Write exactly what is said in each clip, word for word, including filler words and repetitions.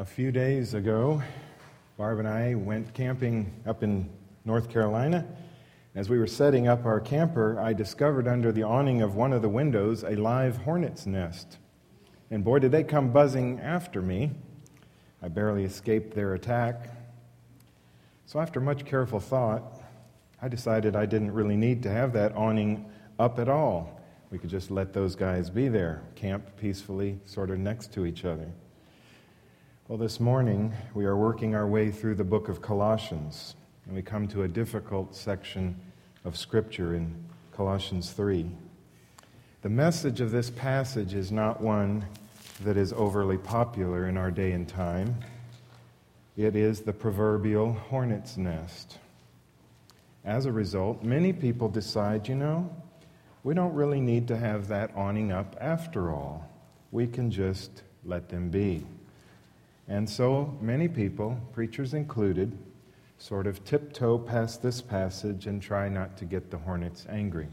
A few days ago, Barb and I went camping up in North Carolina. As we were setting up our camper, I discovered under the awning of one of the windows a live hornet's nest. And boy, did they come buzzing after me. I barely escaped their attack. So after much careful thought, I decided I didn't really need to have that awning up at all. We could just let those guys be there, camp peacefully, sort of next to each other. Well, this morning, we are working our way through the book of Colossians, and we come to a difficult section of Scripture in Colossians three. The message of this passage is not one that is overly popular in our day and time. It is the proverbial hornet's nest. As a result, many people decide, you know, we don't really need to have that awning up after all. We can just let them be. And so many people, preachers included, sort of tiptoe past this passage and try not to get the hornets angry.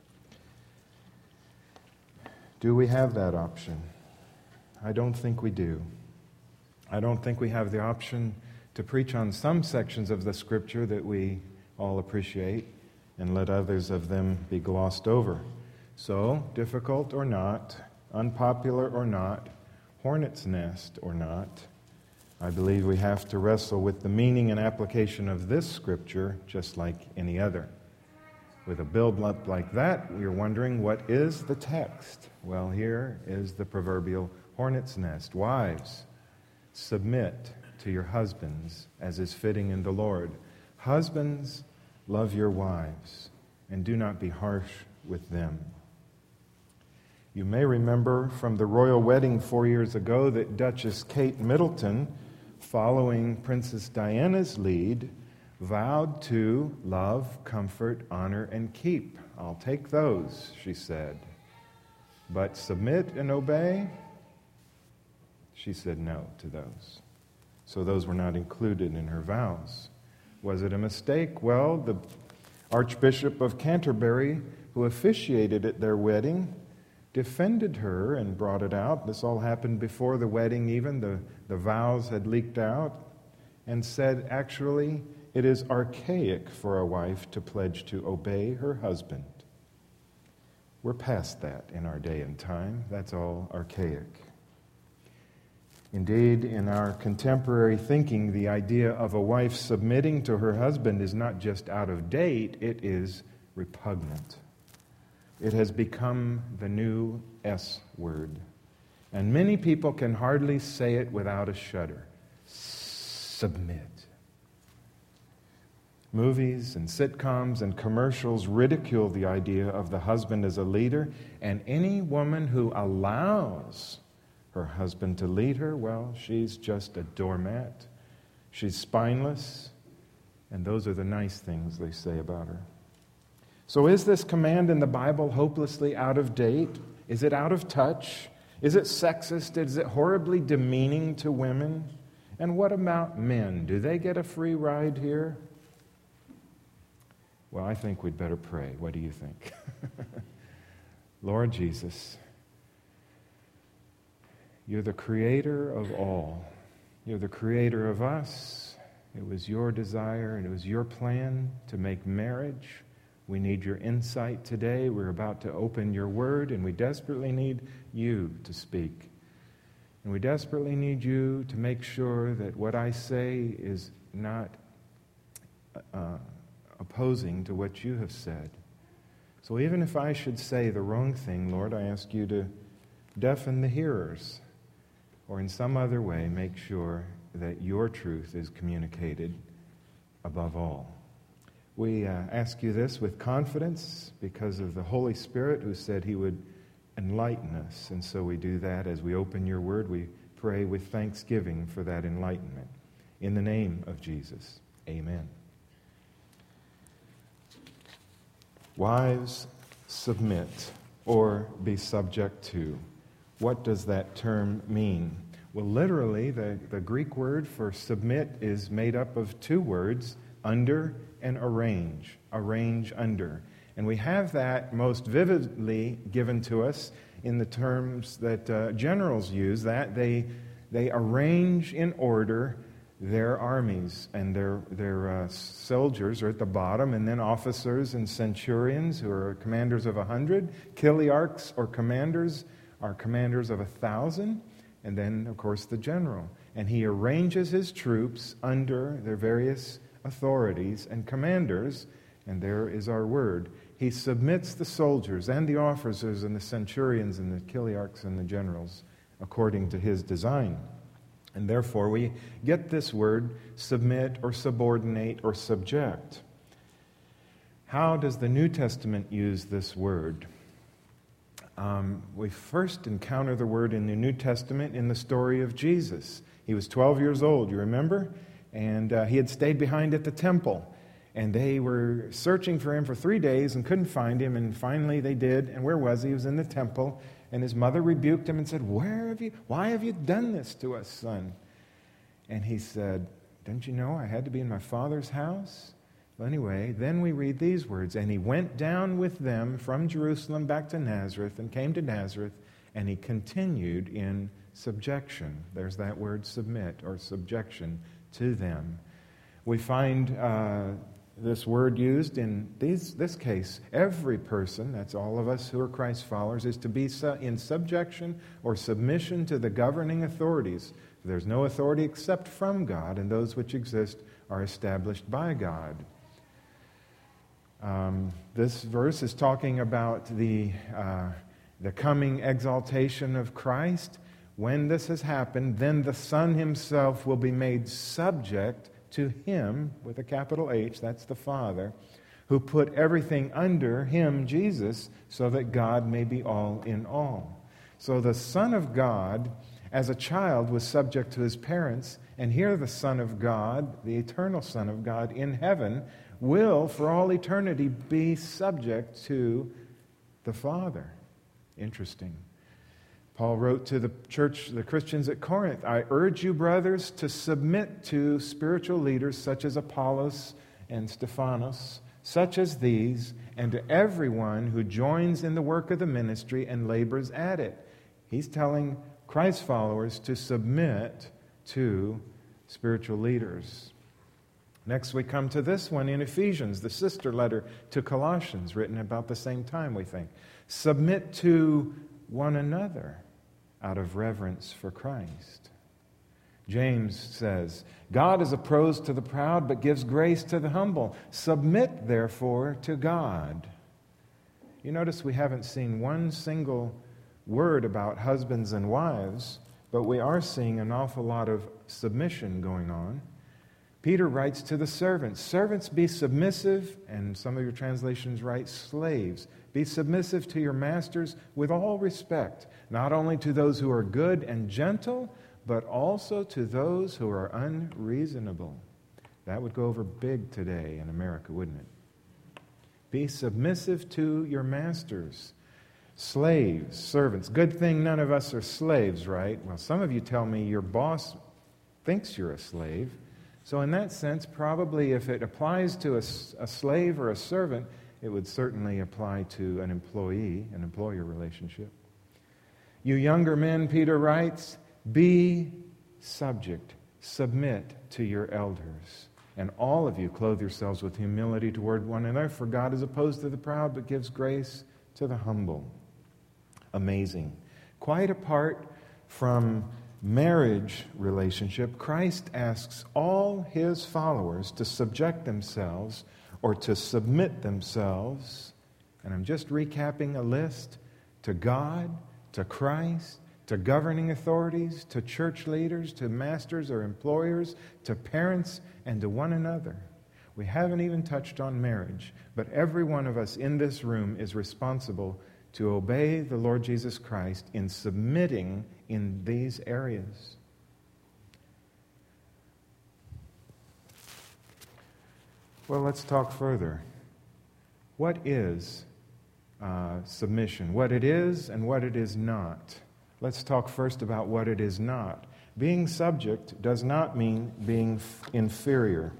Do we have that option? I don't think we do. I don't think we have the option to preach on some sections of the Scripture that we all appreciate and let others of them be glossed over. So, difficult or not, unpopular or not, hornet's nest or not, I believe we have to wrestle with the meaning and application of this Scripture just like any other. With a build-up like that, you're wondering, what is the text? Well, here is the proverbial hornet's nest. Wives, submit to your husbands as is fitting in the Lord. Husbands, love your wives, and do not be harsh with them. You may remember from the royal wedding four years ago that Duchess Kate Middleton, following Princess Diana's lead, vowed to love, comfort, honor, and keep. I'll take those, she said. But submit and obey? She said no to those. So those were not included in her vows. Was it a mistake? Well, the Archbishop of Canterbury, who officiated at their wedding, defended her and brought it out. This all happened before the wedding even. The, the vows had leaked out, and said, actually, it is archaic for a wife to pledge to obey her husband. We're past that in our day and time. That's all archaic. Indeed, in our contemporary thinking, the idea of a wife submitting to her husband is not just out of date, it is repugnant. It has become the new S word. And many people can hardly say it without a shudder. Submit. Movies and sitcoms and commercials ridicule the idea of the husband as a leader, and any woman who allows her husband to lead her, well, she's just a doormat. She's spineless, and those are the nice things they say about her. So is this command in the Bible hopelessly out of date? Is it out of touch? Is it sexist? Is it horribly demeaning to women? And what about men? Do they get a free ride here? Well, I think we'd better pray. What do you think? Lord Jesus, you're the creator of all. You're the creator of us. It was your desire and it was your plan to make marriage. We need your insight today. We're about to open your word, and we desperately need you to speak. And we desperately need you to make sure that what I say is not uh, opposing to what you have said. So even if I should say the wrong thing, Lord, I ask you to deafen the hearers, or in some other way make sure that your truth is communicated above all. We uh, ask you this with confidence because of the Holy Spirit who said he would enlighten us. And so we do that as we open your word. We pray with thanksgiving for that enlightenment. In the name of Jesus, amen. Wives, submit or be subject to. What does that term mean? Well, literally, the, the Greek word for submit is made up of two words, under and arrange, arrange under. And we have that most vividly given to us in the terms that uh, generals use, that they they arrange in order their armies, and their, their uh, soldiers are at the bottom, and then officers and centurions who are commanders of a hundred, chiliarchs or commanders are commanders of a thousand, and then, of course, the general. And he arranges his troops under their various authorities and commanders, and there is our word. He submits the soldiers and the officers and the centurions and the chiliarchs and the generals according to his design. And therefore we get this word, submit or subordinate or subject. How does the New Testament use this word? Um, we first encounter the word in the New Testament in the story of Jesus. He was twelve years old, you remember? And uh, he had stayed behind at the temple. And they were searching for him for three days and couldn't find him. And finally they did. And where was he? He was in the temple. And his mother rebuked him and said, "Where have you, why have you done this to us, son?" And he said, "Didn't you know I had to be in my Father's house?" Well, anyway, then we read these words, "And he went down with them from Jerusalem back to Nazareth, and came to Nazareth, and he continued in subjection." There's that word, submit, or subjection, to them. We find uh, this word used in these, this case. Every person, that's all of us who are Christ followers, is to be su- in subjection or submission to the governing authorities. There's no authority except from God, and those which exist are established by God. Um, this verse is talking about the, uh, the coming exaltation of Christ. When this has happened, then the Son himself will be made subject to him, with a capital H, that's the Father, who put everything under him, Jesus, so that God may be all in all. So the Son of God, as a child, was subject to his parents, and here the Son of God, the eternal Son of God in heaven, will, for all eternity, be subject to the Father. Interesting. Paul wrote to the church, the Christians at Corinth, "I urge you, brothers, to submit to spiritual leaders such as Apollos and Stephanos, such as these, and to everyone who joins in the work of the ministry and labors at it." He's telling Christ followers to submit to spiritual leaders. Next we come to this one in Ephesians, the sister letter to Colossians, written about the same time, we think. Submit to one another out of reverence for Christ. James says, "God is opposed to the proud, but gives grace to the humble. Submit, therefore, to God." You notice we haven't seen one single word about husbands and wives, but we are seeing an awful lot of submission going on. Peter writes to the servants, "Servants, be submissive," and some of your translations write, "Slaves, be submissive to your masters with all respect, not only to those who are good and gentle, but also to those who are unreasonable." That would go over big today in America, wouldn't it? Be submissive to your masters. Slaves, servants. Good thing none of us are slaves, right? Well, some of you tell me your boss thinks you're a slave. So in that sense, probably if it applies to a, a slave or a servant, it would certainly apply to an employee, an employer relationship. You younger men, Peter writes, be subject, submit to your elders. And all of you clothe yourselves with humility toward one another, for God is opposed to the proud, but gives grace to the humble. Amazing. Quite apart from marriage relationship, Christ asks all his followers to subject themselves or to submit themselves, and I'm just recapping a list, to God, to Christ, to governing authorities, to church leaders, to masters or employers, to parents, and to one another. We haven't even touched on marriage, but every one of us in this room is responsible to obey the Lord Jesus Christ in submitting in these areas. Well, let's talk further. What is uh, submission? What it is and what it is not. Let's talk first about what it is not. Being subject does not mean being f- inferior.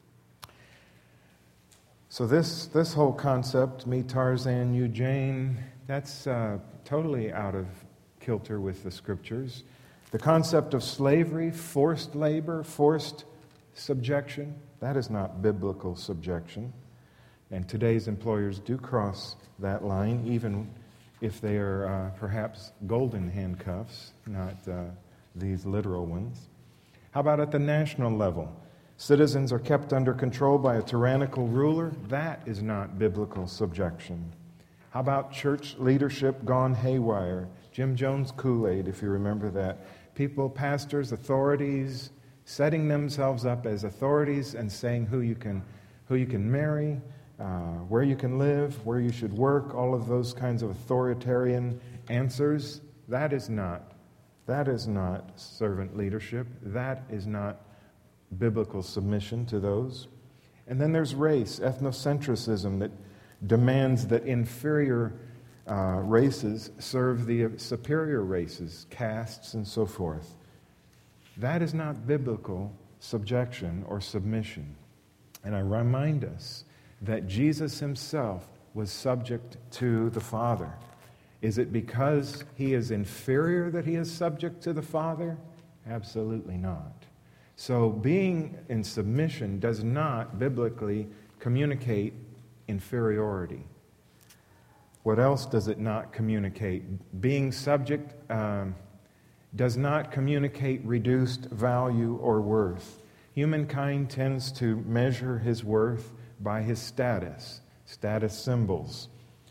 So this, this whole concept, me Tarzan, you Jane, that's uh, totally out of kilter with the Scriptures. The concept of slavery, forced labor, forced subjection, that is not biblical subjection. And today's employers do cross that line, even if they are uh, perhaps golden handcuffs, not uh, these literal ones. How about at the national level? Citizens are kept under control by a tyrannical ruler. That is not biblical subjection. How about church leadership gone haywire? Jim Jones Kool-Aid, if you remember that. People, pastors, authorities, setting themselves up as authorities and saying who you can, who you can marry, uh, where you can live, where you should work, all of those kinds of authoritarian answers. That is not, that is not servant leadership. That is not biblical submission to those. And then there's race, ethnocentrism that demands that inferior uh, races serve the superior races, castes, and so forth. That is not biblical subjection or submission. And I remind us that Jesus himself was subject to the Father. Is it because he is inferior that he is subject to the Father? Absolutely not. So being in submission does not biblically communicate inferiority. What else does it not communicate? Being subject um, does not communicate reduced value or worth. Humankind tends to measure his worth by his status, status symbols.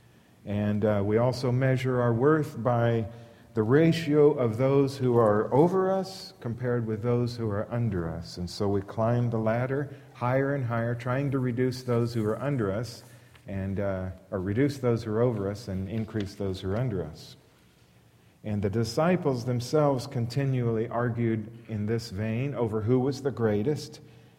And uh, we also measure our worth by the ratio of those who are over us compared with those who are under us. And so we climb the ladder higher and higher, trying to reduce those who are under us, and uh, or reduce those who are over us and increase those who are under us. And the disciples themselves continually argued in this vein over who was the greatest.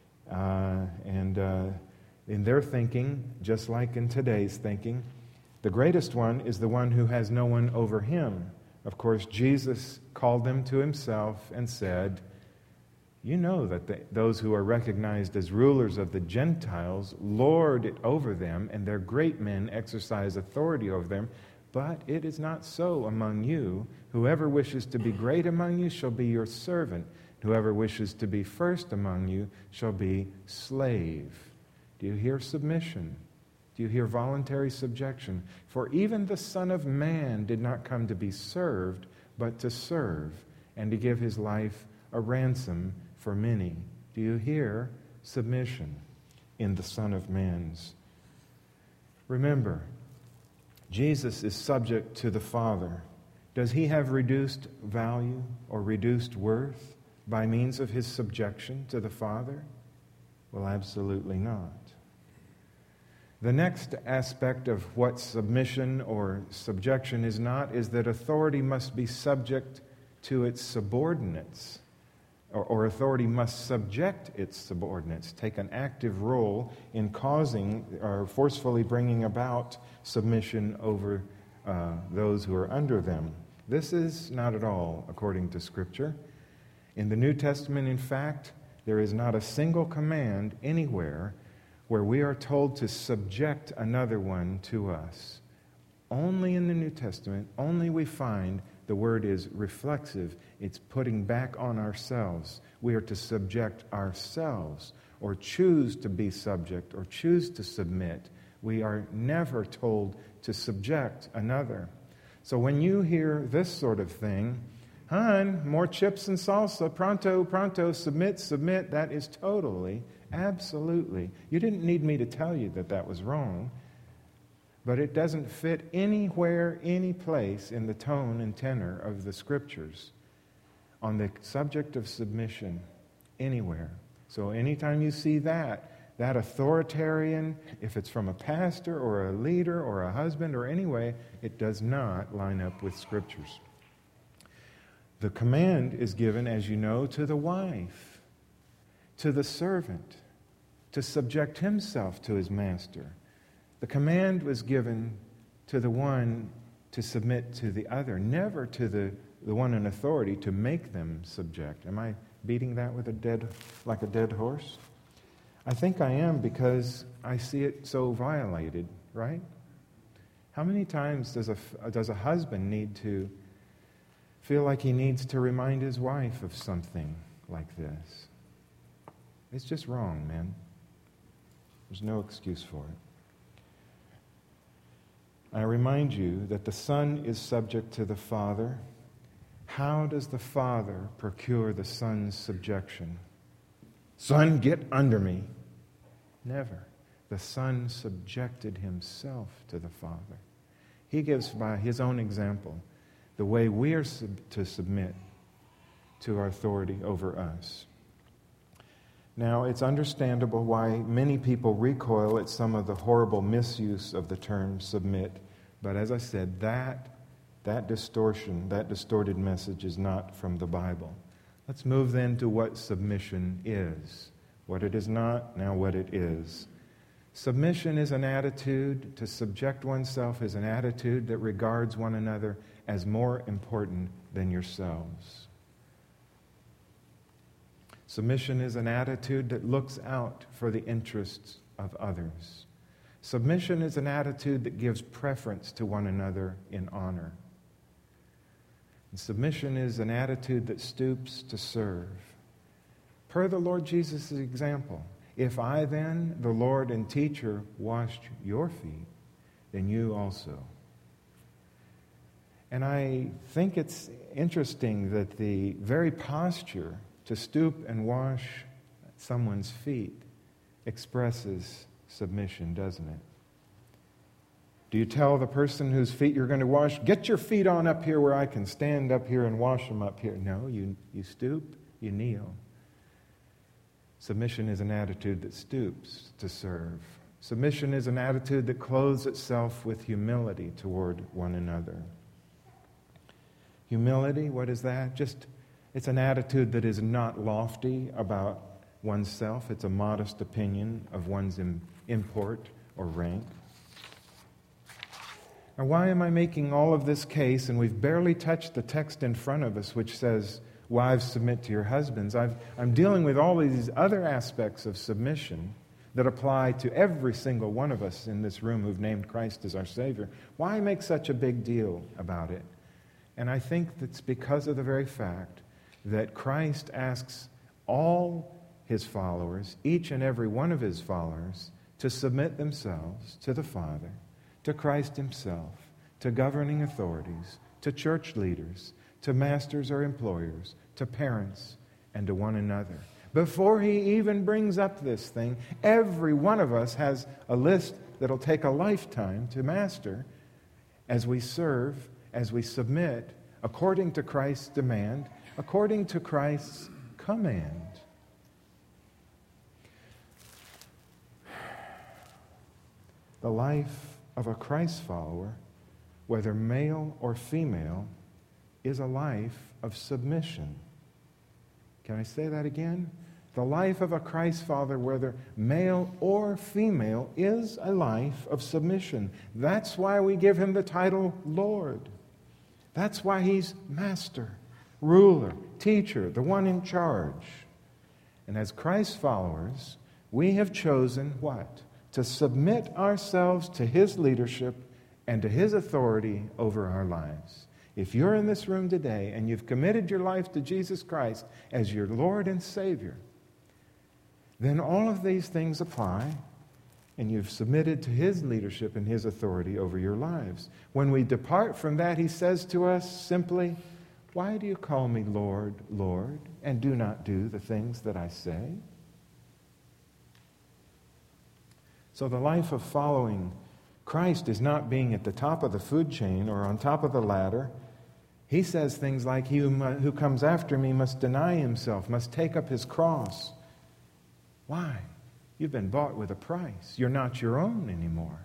Uh, and uh, in their thinking, just like in today's thinking, the greatest one is the one who has no one over him. Of course, Jesus called them to himself and said, you know that the, those who are recognized as rulers of the Gentiles lord it over them, and their great men exercise authority over them. But it is not so among you. Whoever wishes to be great among you shall be your servant. Whoever wishes to be first among you shall be slave. Do you hear submission? Do you hear voluntary subjection? For even the Son of Man did not come to be served, but to serve, and to give his life a ransom for many. Do you hear submission in the Son of Man's? Remember, Jesus is subject to the Father. Does he have reduced value or reduced worth by means of his subjection to the Father? Well, absolutely not. The next aspect of what submission or subjection is not is that authority must be subject to its subordinates, or, or authority must subject its subordinates, take an active role in causing or forcefully bringing about submission over uh, those who are under them. This is not at all according to Scripture. In the New Testament, in fact, there is not a single command anywhere where we are told to subject another one to us. Only in the New Testament, only we find the word is reflexive. It's putting back on ourselves. We are to subject ourselves, or choose to be subject, or choose to submit. We are never told to subject another. So when you hear this sort of thing, hon, more chips and salsa, pronto, pronto, submit, submit, that is totally, absolutely. You didn't need me to tell you that that was wrong, but it doesn't fit anywhere, any place in the tone and tenor of the Scriptures on the subject of submission, anywhere. So anytime you see that, that authoritarian, if it's from a pastor or a leader or a husband or any way, it does not line up with Scriptures. The command is given, as you know, to the wife, to the servant, to subject himself to his master. The command was given to the one to submit to the other, never to the, the one in authority to make them subject. Am I beating that with a dead, like a dead horse? I think I am, because I see it so violated, right? How many times does a, does a husband need to feel like he needs to remind his wife of something like this. It's just wrong, man. There's no excuse for it. I remind you that the Son is subject to the Father. How does the Father procure the Son's subjection? Son, get under me. Never. The Son subjected himself to the Father. He gives by his own example the way we are sub- to submit to our authority over us. Now, it's understandable why many people recoil at some of the horrible misuse of the term submit. But as I said, that, that distortion, that distorted message is not from the Bible. Let's move then to what submission is. What it is not, now what it is. Submission is an attitude. To subject oneself is an attitude that regards one another as more important than yourselves. Submission is an attitude that looks out for the interests of others. Submission is an attitude that gives preference to one another in honor. And submission is an attitude that stoops to serve. Per the Lord Jesus' example, if I then, the Lord and teacher, washed your feet, then you also. And I think it's interesting that the very posture to stoop and wash someone's feet expresses submission, doesn't it? Do you tell the person whose feet you're going to wash, get your feet on up here where I can stand up here and wash them up here? No, you, you stoop, you kneel. Submission is an attitude that stoops to serve. Submission is an attitude that clothes itself with humility toward one another. Humility, what is that? Just, it's an attitude that is not lofty about oneself. It's a modest opinion of one's import or rank. Now, why am I making all of this case? And we've barely touched the text in front of us, which says, wives, submit to your husbands. I've, I'm dealing with all of these other aspects of submission that apply to every single one of us in this room who've named Christ as our Savior. Why make such a big deal about it? And I think that's because of the very fact that Christ asks all his followers, each and every one of his followers, to submit themselves to the Father, to Christ himself, to governing authorities, to church leaders, to masters or employers, to parents, and to one another. Before he even brings up this thing, every one of us has a list that'll take a lifetime to master as we serve, as we submit, according to Christ's demand, according to Christ's command. The life of a Christ follower, whether male or female, is a life of submission. Can I say that again? The life of a Christ follower, whether male or female, is a life of submission. That's why we give him the title Lord. That's why he's master, ruler, teacher, the one in charge. And as Christ followers, we have chosen what? To submit ourselves to his leadership and to his authority over our lives. If you're in this room today and you've committed your life to Jesus Christ as your Lord and Savior, then all of these things apply, and you've submitted to his leadership and his authority over your lives. When we depart from that, he says to us simply, why do you call me Lord, Lord, and do not do the things that I say? So the life of following Christ is not being at the top of the food chain or on top of the ladder. He says things like, he who comes after me must deny himself, must take up his cross. Why? You've been bought with a price. You're not your own anymore.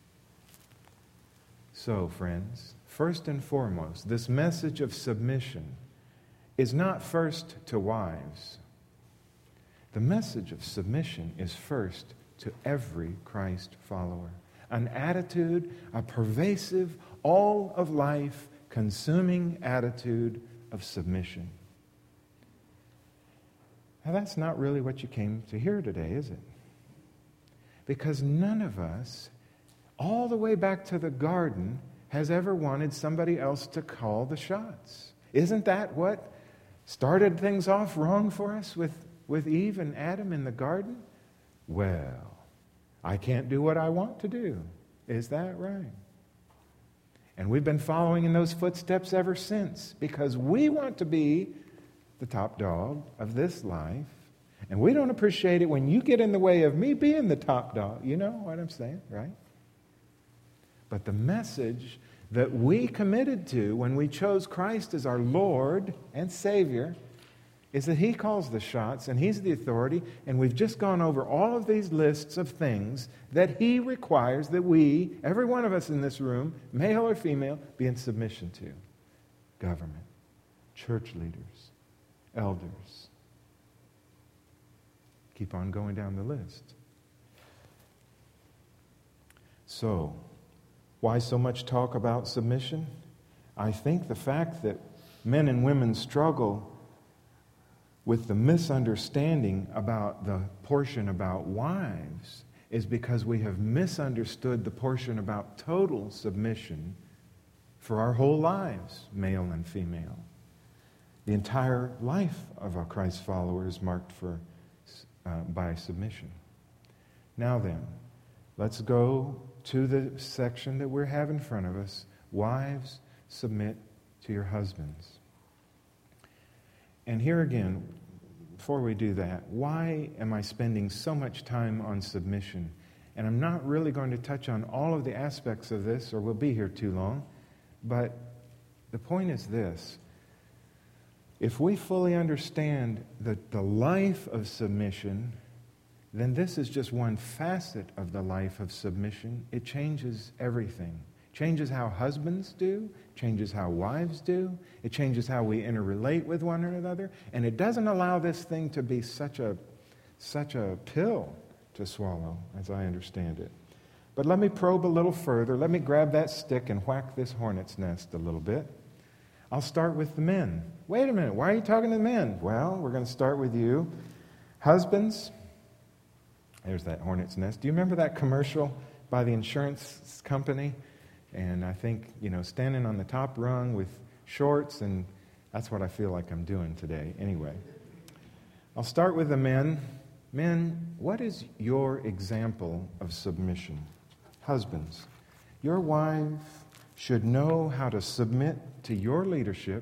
So, friends, first and foremost, this message of submission is not first to wives. The message of submission is first to every Christ follower. An attitude, a pervasive, all of life, consuming attitude of submission. Now, that's not really what you came to hear today, is it? Because none of us, all the way back to the garden, has ever wanted somebody else to call the shots. Isn't that what started things off wrong for us with, with Eve and Adam in the garden? Well, I can't do what I want to do. Is that right? And we've been following in those footsteps ever since because we want to be the top dog of this life. And we don't appreciate it when you get in the way of me being the top dog. You know what I'm saying, right? But the message that we committed to when we chose Christ as our Lord and Savior is that He calls the shots and He's the authority, and we've just gone over all of these lists of things that He requires that we, every one of us in this room, male or female, be in submission to. Government, church leaders, elders. Keep on going down the list. So, why so much talk about submission? I think the fact that men and women struggle with the misunderstanding about the portion about wives is because we have misunderstood the portion about total submission for our whole lives, male and female. The entire life of a Christ follower is marked for uh, by submission. Now then, let's go to the section that we have in front of us. Wives, submit to your husbands. And here again, before we do that, why am I spending so much time on submission? And I'm not really going to touch on all of the aspects of this, or we'll be here too long. But the point is this. If we fully understand the, the life of submission, then this is just one facet of the life of submission. It changes everything. Changes how husbands do, changes how wives do, it changes how we interrelate with one another, and it doesn't allow this thing to be such a such a pill to swallow, as I understand it. But let me probe a little further. Let me grab that stick and whack this hornet's nest a little bit. I'll start with the men. Wait a minute, why are you talking to the men? Well, we're going to start with you. Husbands, there's that hornet's nest. Do you remember that commercial by the insurance company? And I think, you know, standing on the top rung with shorts, and that's what I feel like I'm doing today. Anyway, I'll start with the men. Men, what is your example of submission? Husbands, your wife should know how to submit to your leadership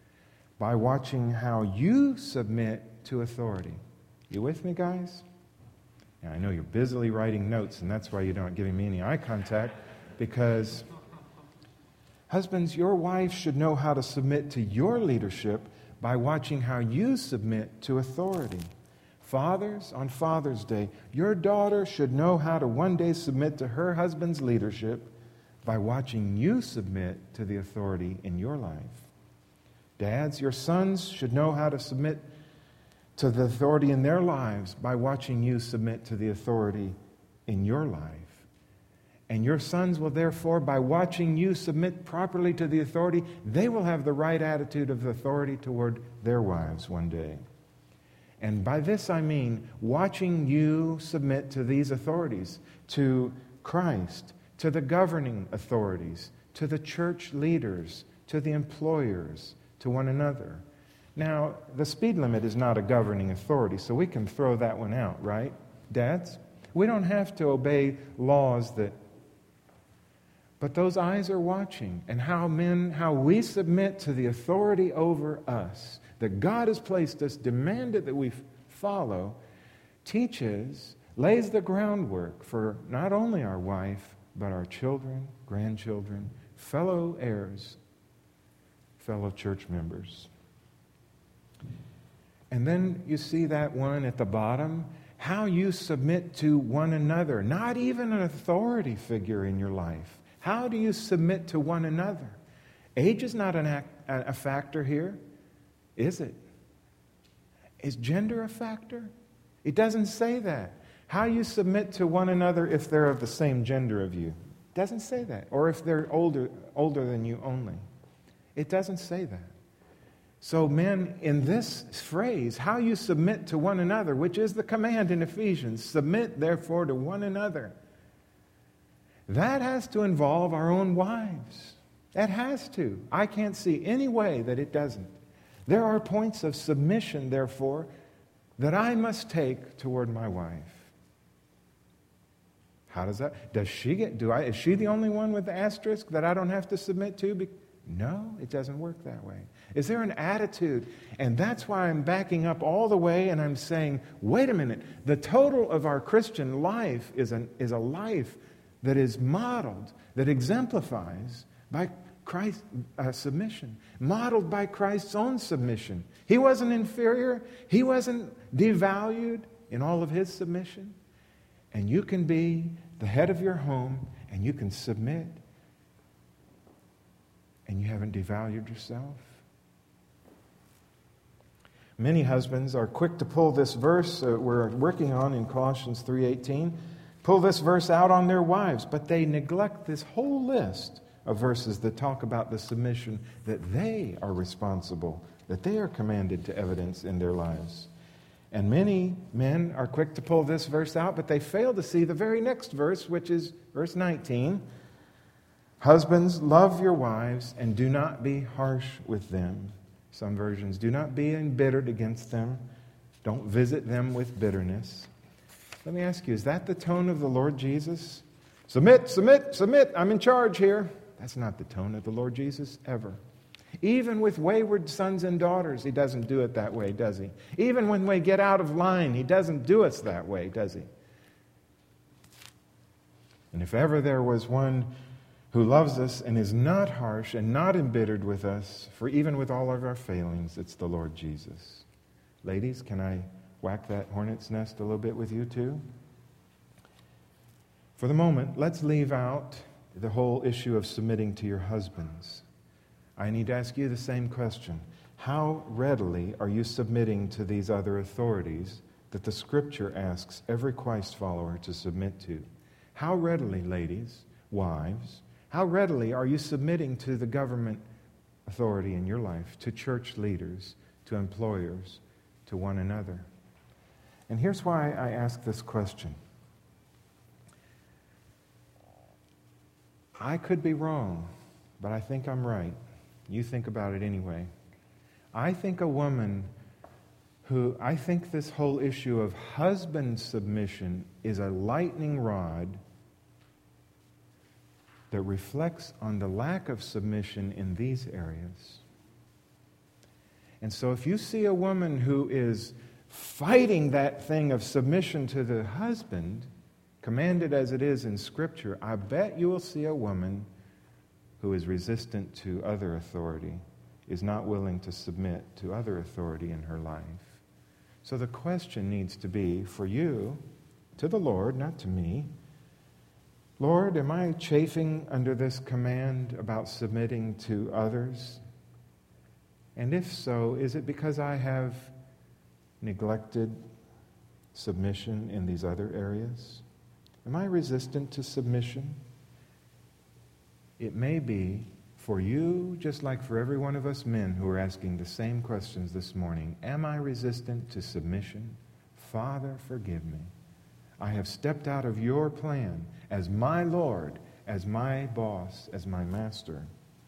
by watching how you submit to authority. You with me, guys? Now, I know you're busily writing notes, and that's why you're not giving me any eye contact, because husbands, your wife should know how to submit to your leadership by watching how you submit to authority. Fathers, on Father's Day, your daughter should know how to one day submit to her husband's leadership by watching you submit to the authority in your life. Dads, your sons should know how to submit to the authority in their lives by watching you submit to the authority in your life. And your sons will therefore, by watching you submit properly to the authority, they will have the right attitude of authority toward their wives one day. And by this I mean watching you submit to these authorities, to Christ, to the governing authorities, to the church leaders, to the employers, to one another. Now, the speed limit is not a governing authority, so we can throw that one out, right? Dads, we don't have to obey laws that... But those eyes are watching, and how men, how we submit to the authority over us, that God has placed us, demanded that we follow, teaches, lays the groundwork for not only our wife, but our children, grandchildren, fellow heirs, fellow church members. And then you see that one at the bottom, how you submit to one another, not even an authority figure in your life. How do you submit to one another? Age is not an act, a factor here, is it? Is gender a factor? It doesn't say that. How you submit to one another if they're of the same gender of you. It doesn't say that. Or if they're older, older than you only. It doesn't say that. So men, in this phrase, how you submit to one another, which is the command in Ephesians, submit therefore to one another. That has to involve our own wives. It has to. I can't see any way that it doesn't. There are points of submission, therefore, that I must take toward my wife. How does that? Does she get? Do I? Is she the only one with the asterisk that I don't have to submit to? Be, no, it doesn't work that way. Is there an attitude? And that's why I'm backing up all the way and I'm saying, wait a minute. The total of our Christian life is an is a life that is modeled, that exemplifies by Christ's uh, submission, modeled by Christ's own submission. He wasn't inferior. He wasn't devalued in all of his submission. And you can be the head of your home and you can submit and you haven't devalued yourself. Many husbands are quick to pull this verse uh, we're working on in Colossians three eighteen, pull this verse out on their wives, but they neglect this whole list of verses that talk about the submission that they are responsible, that they are commanded to evidence in their lives. And many men are quick to pull this verse out, but they fail to see the very next verse, which is verse nineteen. Husbands, love your wives and do not be harsh with them. Some versions, do not be embittered against them. Don't visit them with bitterness. Let me ask you, is that the tone of the Lord Jesus? Submit, submit, submit. I'm in charge here. That's not the tone of the Lord Jesus ever. Even with wayward sons and daughters, he doesn't do it that way, does he? Even when we get out of line, he doesn't do us that way, does he? And if ever there was one who loves us and is not harsh and not embittered with us, for even with all of our failings, it's the Lord Jesus. Ladies, can I whack that hornet's nest a little bit with you too? For the moment, let's leave out the whole issue of submitting to your husbands. I need to ask you the same question. How readily are you submitting to these other authorities that the Scripture asks every Christ follower to submit to? How readily, ladies, wives, how readily are you submitting to the government authority in your life, to church leaders, to employers, to one another? And here's why I ask this question. I could be wrong, but I think I'm right. You think about it anyway. I think a woman who, I think this whole issue of husband submission is a lightning rod that reflects on the lack of submission in these areas. And so if you see a woman who is fighting that thing of submission to the husband, commanded as it is in Scripture, I bet you will see a woman who is resistant to other authority, is not willing to submit to other authority in her life. So the question needs to be for you, to the Lord, not to me. Lord, am I chafing under this command about submitting to others? And if so, is it because I have neglected submission in these other areas? Am I resistant to submission? It may be for you, just like for every one of us men who are asking the same questions this morning. Am I resistant to submission? Father, forgive me. I have stepped out of your plan as my Lord, as my boss, as my master.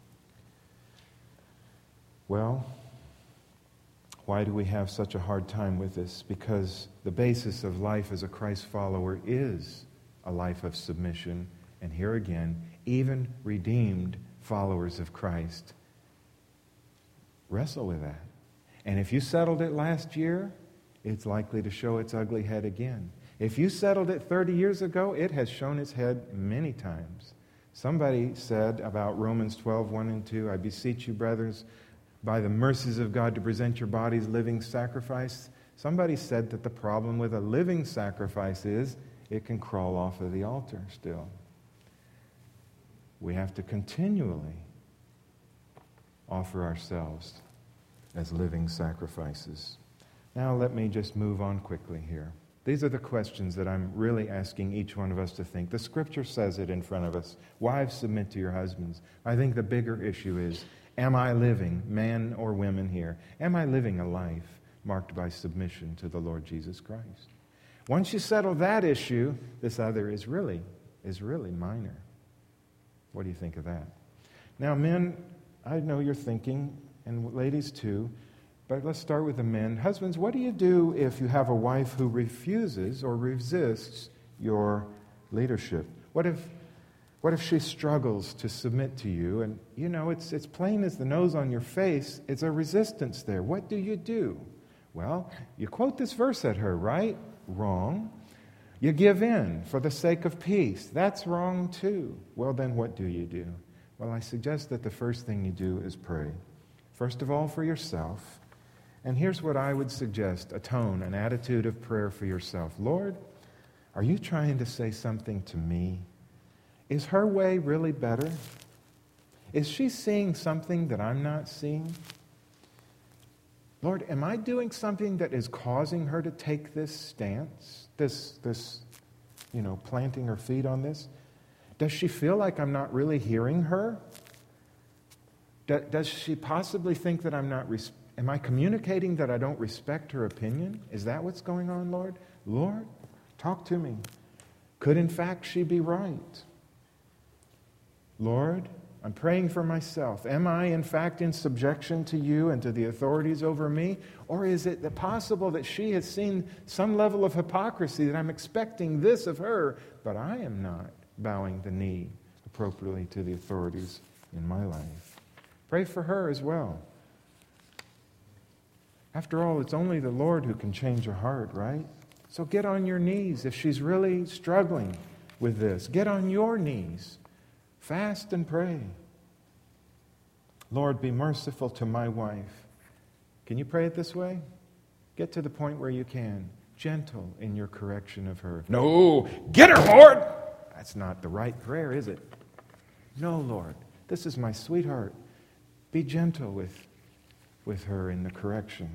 Well, why do we have such a hard time with this? Because the basis of life as a Christ follower is a life of submission. And here again, even redeemed followers of Christ wrestle with that. And if you settled it last year, it's likely to show its ugly head again. If you settled it thirty years ago, it has shown its head many times. Somebody said about Romans twelve, one and two, I beseech you, brothers, by the mercies of God, to present your bodies living sacrifice. Somebody said that the problem with a living sacrifice is it can crawl off of the altar still. We have to continually offer ourselves as living sacrifices. Now let me just move on quickly here. These are the questions that I'm really asking each one of us to think. The Scripture says it in front of us. Wives, submit to your husbands. I think the bigger issue is, am I living, man or women here, am I living a life marked by submission to the Lord Jesus Christ? Once you settle that issue, this other is really, is really minor. What do you think of that? Now, men, I know you're thinking, and ladies too, but let's start with the men. Husbands, what do you do if you have a wife who refuses or resists your leadership? What if what if she struggles to submit to you? And, you know, it's it's plain as the nose on your face. It's a resistance there. What do you do? Well, you quote this verse at her, right? Wrong. You give in for the sake of peace. That's wrong too. Well, then what do you do? Well, I suggest that the first thing you do is pray. First of all, for yourself. And here's what I would suggest, a tone, an attitude of prayer for yourself. Lord, are you trying to say something to me? Is her way really better? Is she seeing something that I'm not seeing? Lord, am I doing something that is causing her to take this stance, this, this, you know, planting her feet on this? Does she feel like I'm not really hearing her? Do, does she possibly think that I'm not, res- am I communicating that I don't respect her opinion? Is that what's going on, Lord? Lord, talk to me. Could in fact she be right? Lord, I'm praying for myself. Am I, in fact, in subjection to you and to the authorities over me? Or is it possible that she has seen some level of hypocrisy, that I'm expecting this of her, but I am not bowing the knee appropriately to the authorities in my life? Pray for her as well. After all, it's only the Lord who can change her heart, right? So get on your knees if she's really struggling with this. Get on your knees. Fast and pray. Lord, be merciful to my wife. Can you pray it this way? Get to the point where you can. Gentle in your correction of her. No, get her, Lord! That's not the right prayer, is it? No, Lord, this is my sweetheart. Be gentle with, with her in the correction.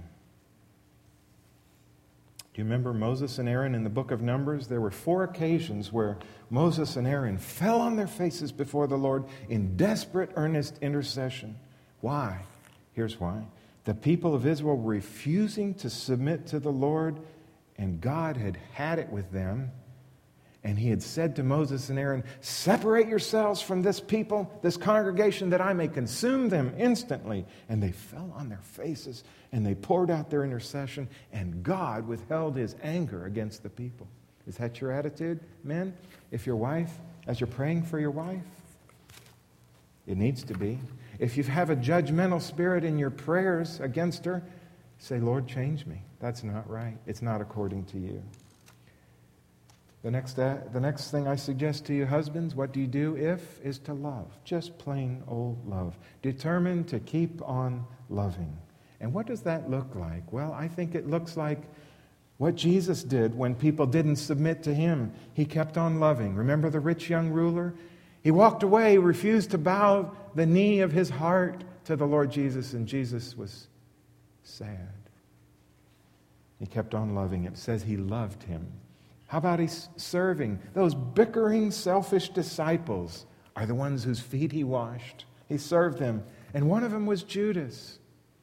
Do you remember Moses and Aaron in the book of Numbers? There were four occasions where Moses and Aaron fell on their faces before the Lord in desperate, earnest intercession. Why? Here's why. The people of Israel were refusing to submit to the Lord, and God had had it with them. And he had said to Moses and Aaron, separate yourselves from this people, this congregation, that I may consume them instantly. And they fell on their faces, and they poured out their intercession, and God withheld his anger against the people. Is that your attitude, men? If your wife, as you're praying for your wife, it needs to be. If you have a judgmental spirit in your prayers against her, say, Lord, change me. That's not right. It's not according to you. The next, uh, the next thing I suggest to you, husbands, what do you do if, is to love. Just plain old love. Determined to keep on loving. And what does that look like? Well, I think it looks like what Jesus did when people didn't submit to him. He kept on loving. Remember the rich young ruler? He walked away, refused to bow the knee of his heart to the Lord Jesus, and Jesus was sad. He kept on loving him. It says he loved him. How about he's serving? Those bickering, selfish disciples are the ones whose feet he washed. He served them. And one of them was Judas.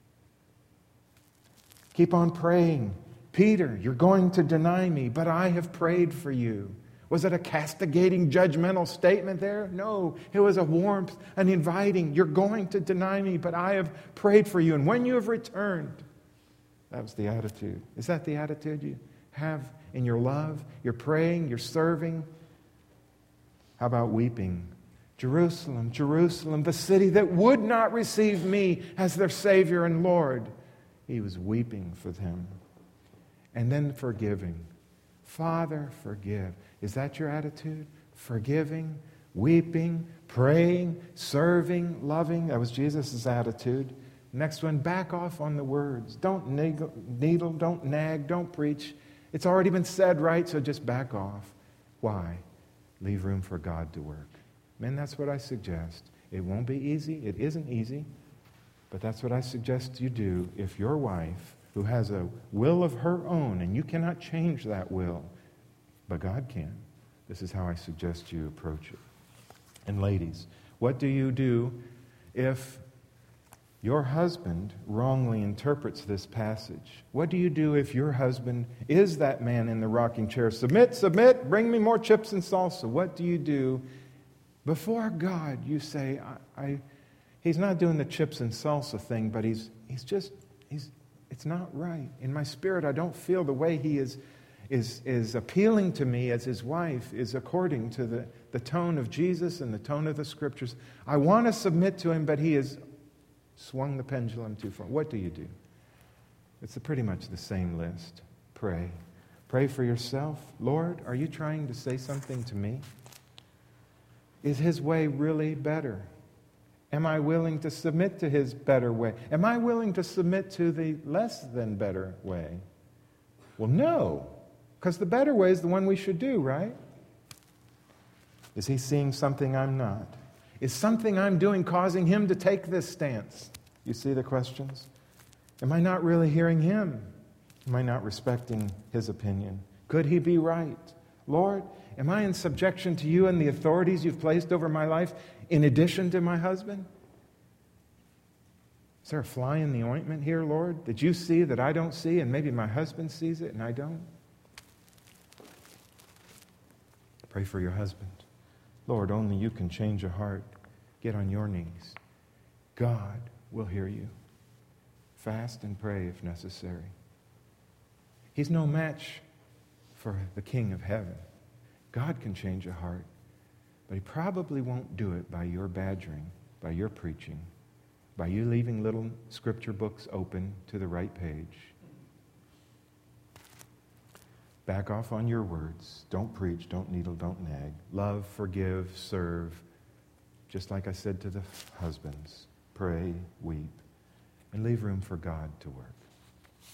Keep on praying. Peter, you're going to deny me, but I have prayed for you. Was it a castigating, judgmental statement there? No, it was a warmth, an inviting. You're going to deny me, but I have prayed for you. And when you have returned, that was the attitude. Is that the attitude you have in your love? You're praying, you're serving. How about weeping? Jerusalem, Jerusalem, the city that would not receive me as their Savior and Lord. He was weeping for them. And then forgiving. Father, forgive. Is that your attitude? Forgiving, weeping, praying, serving, loving. That was Jesus' attitude. Next one, back off on the words. Don't needle, don't nag, don't preach. It's already been said, right? So just back off. Why? Leave room for God to work. Men, that's what I suggest. It won't be easy. It isn't easy. But that's what I suggest you do if your wife, who has a will of her own, and you cannot change that will, but God can. This is how I suggest you approach it. And ladies, what do you do if your husband wrongly interprets this passage? What do you do if your husband is that man in the rocking chair? Submit, submit, bring me more chips and salsa. What do you do? Before God, you say, I, I, He's not doing the chips and salsa thing, but he's he's just, he's it's not right. In my spirit, I don't feel the way he is is is appealing to me as his wife is according to the, the tone of Jesus and the tone of the Scriptures. I want to submit to him, but he has swung the pendulum too far. What do you do? It's a pretty much the same list. Pray. Pray for yourself. Lord, are you trying to say something to me? Is his way really better? Am I willing to submit to his better way? Am I willing to submit to the less than better way? Well, no, because the better way is the one we should do, right? Is he seeing something I'm not? Is something I'm doing causing him to take this stance? You see the questions? Am I not really hearing him? Am I not respecting his opinion? Could he be right? Lord, am I in subjection to you and the authorities you've placed over my life in addition to my husband? Is there a fly in the ointment here, Lord, that you see that I don't see, and maybe my husband sees it and I don't? Pray for your husband. Lord, only you can change a heart. Get on your knees. God will hear you. Fast and pray if necessary. He's no match for the King of heaven. God can change a heart, but he probably won't do it by your badgering, by your preaching, by you leaving little scripture books open to the right page. Back off on your words. Don't preach, don't needle, don't nag. Love, forgive, serve. Just like I said to the husbands, pray, weep, and leave room for God to work.